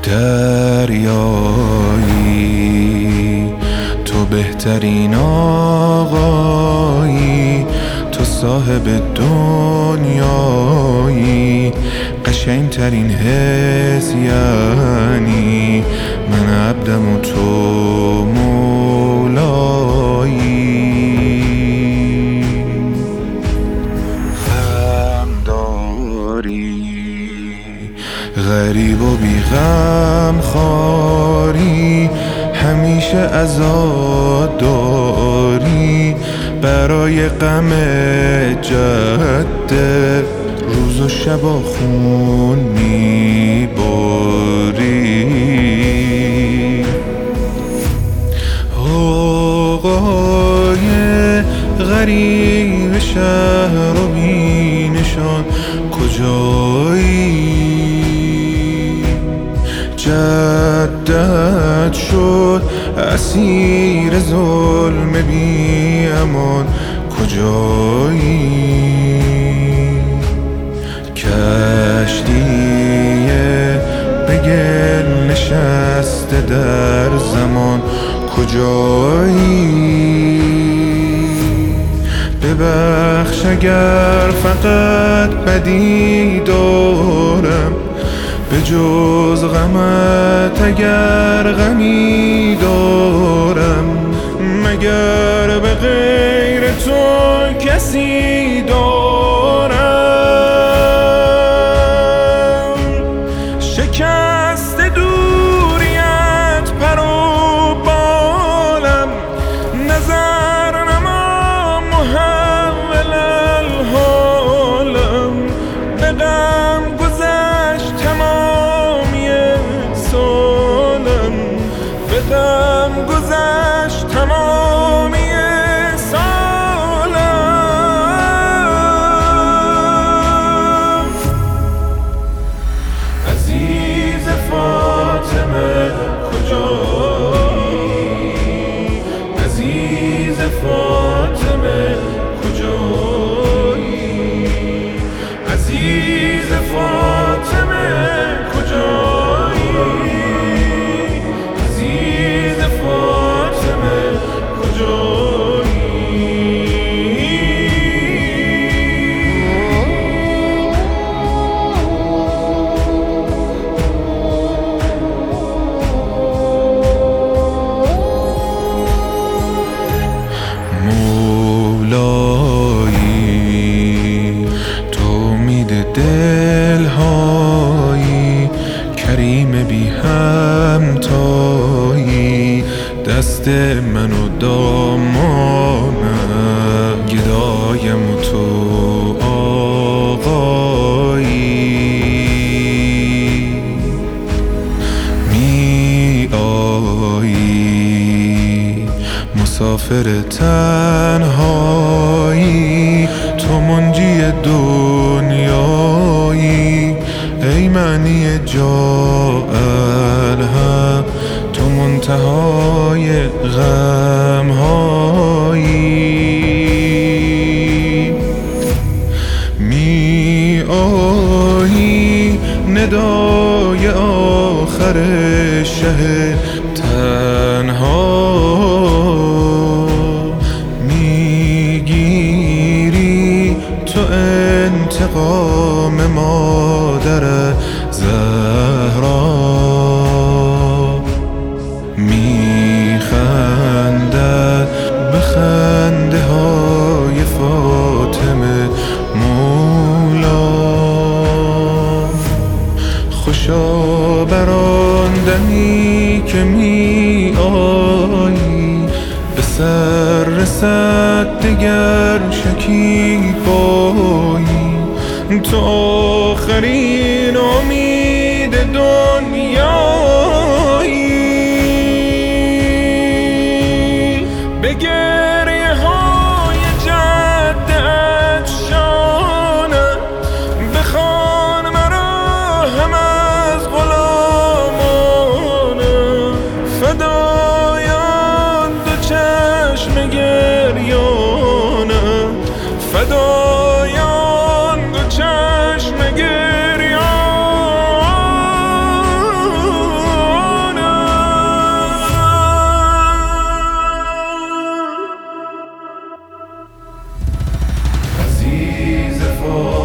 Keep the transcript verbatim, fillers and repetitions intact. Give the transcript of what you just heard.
دریایی تو بهترین آقایی، تو صاحب دنیایی، قشنگترین حس یعنی من عبدم و تو مولایی. غم داری غریب و بی غم خواری، همیشه عزا داری برای غم جده، روز و شب خون میباری. آقای غریب شهر و بی نشان کجایی؟ جدت شد اسیر ظلم بی امان کجایی؟ کشتیه به گل نشسته در زمان کجایی؟ ببخش اگر فقط بدی دارم، به جز غمت اگر غمی دارم، مگر به غیر تو کسی دارم؟ شکست دوریت پر و بالم، نظر نما محول الحالم، به غم گذشت تمامی سالم، به غم گذشت تمامی سالم. عزیز فاطمه کجایی؟ عزیز فاطمه کجایی؟ عزیز فاطمه کجایی؟ عزیز فاطمه کجایی؟ مولایی تو امید دلهایی، کریم بی همتایی، دست من و دامانم، گدایم و تو آقایی. می آیی مسافر تنهایی، تو منجی دنیایی، ای معنی جا الهم، تو منتهای غمهایی. می آیی ندای آخر شه تنها، میگیری تو انتقام مادر زهرا، میخندد به خنده های فاطمه مولا. خوشا بر آن دمی که می آیی، به سر رسد دگر شکیبایی، تو آخرین امید دنیایی. به گریه های جدت شانت بخوان مرا هم از غلامانم، فدایان دو چشم گریانم، فدایان دو چشم گریانم. وفا